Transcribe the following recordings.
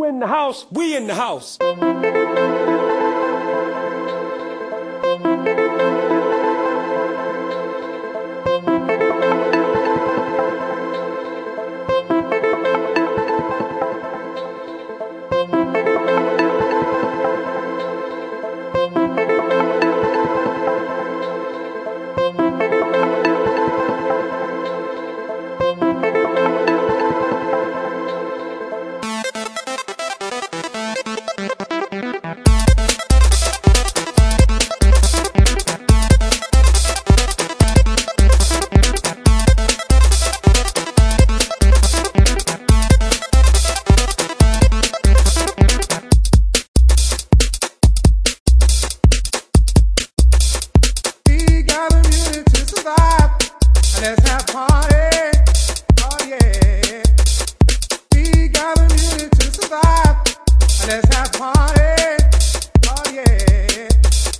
in the house, we in the house. Let's have party, oh yeah. We got the music to survive. Let's have party, oh yeah.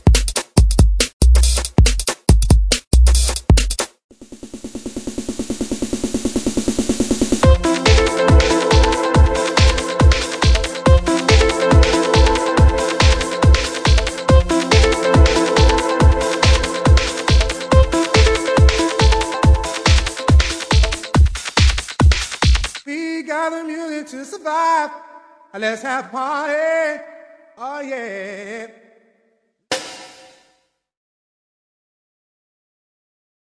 We got the music to survive. Let's have party, oh yeah.